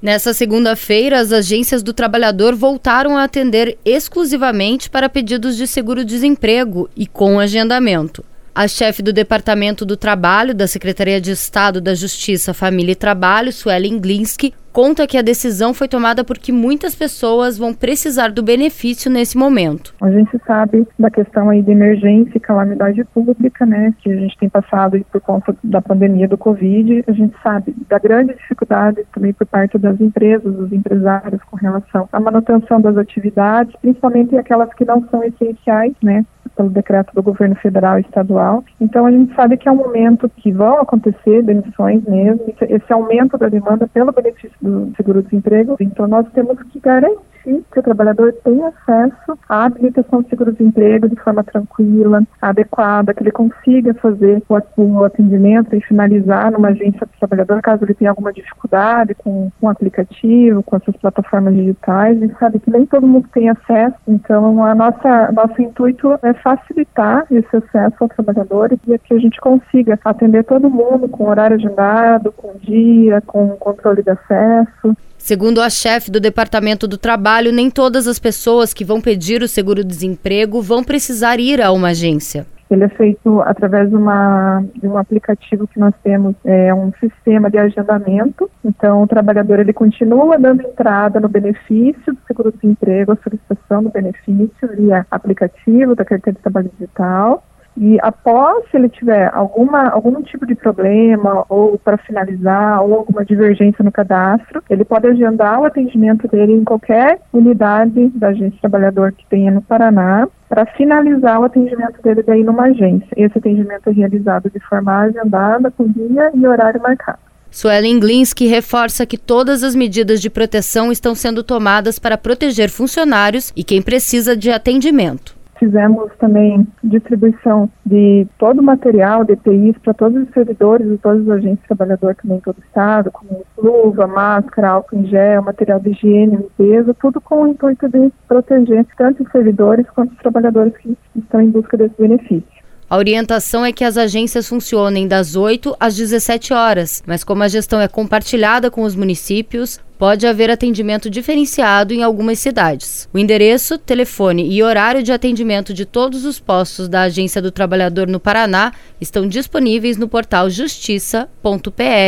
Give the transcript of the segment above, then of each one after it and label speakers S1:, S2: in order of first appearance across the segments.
S1: Nessa segunda-feira, as agências do trabalhador voltaram a atender exclusivamente para pedidos de seguro-desemprego e com agendamento. A chefe do Departamento do Trabalho da Secretaria de Estado da Justiça, Família e Trabalho, Suelen Glinski, conta que a decisão foi tomada porque muitas pessoas vão precisar do benefício nesse momento.
S2: A gente sabe da questão aí de emergência e calamidade pública, né, que a gente tem passado por conta da pandemia do Covid. A gente sabe da grande dificuldade também por parte das empresas, dos empresários com relação à manutenção das atividades, principalmente aquelas que não são essenciais, né, pelo decreto do governo federal e estadual. Então a gente sabe que é um momento que vão acontecer demissões mesmo, esse aumento da demanda pelo benefício do seguro-desemprego. Então nós temos que garantir que o trabalhador tenha acesso à habilitação do seguro-desemprego de forma tranquila, adequada, que ele consiga fazer o atendimento e finalizar numa agência do trabalhador, caso ele tenha alguma dificuldade com o aplicativo, com essas plataformas digitais. A gente sabe que nem todo mundo tem acesso, então nosso intuito é facilitar esse acesso ao trabalhador e que a gente consiga atender todo mundo com horário agendado, com dia, com controle de acesso.
S1: Segundo a chefe do Departamento do Trabalho, nem todas as pessoas que vão pedir o seguro-desemprego vão precisar ir a uma agência.
S2: Ele é feito através de um aplicativo que nós temos, um sistema de agendamento. Então, o trabalhador ele continua dando entrada no benefício do seguro-desemprego, a solicitação do benefício via aplicativo da carteira de trabalho digital. E após, se ele tiver algum tipo de problema ou para finalizar ou alguma divergência no cadastro, ele pode agendar o atendimento dele em qualquer unidade da agência trabalhador que tenha no Paraná para finalizar o atendimento dele daí numa agência. Esse atendimento é realizado de forma agendada, com dia e horário marcado.
S1: Suelen Glinski reforça que todas as medidas de proteção estão sendo tomadas para proteger funcionários e quem precisa de atendimento.
S2: Fizemos também distribuição de todo o material de EPIs para todos os servidores e todas as agências de trabalhador também em todo o estado, como luva, máscara, álcool em gel, material de higiene, limpeza, tudo com o intuito de proteger tanto os servidores quanto os trabalhadores que estão em busca desse benefício.
S1: A orientação é que as agências funcionem das 8 às 17 horas, mas como a gestão é compartilhada com os municípios, pode haver atendimento diferenciado em algumas cidades. O endereço, telefone e horário de atendimento de todos os postos da Agência do Trabalhador no Paraná estão disponíveis no portal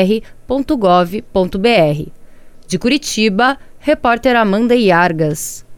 S1: justiça.pr.gov.br. De Curitiba, repórter Amanda Iargas.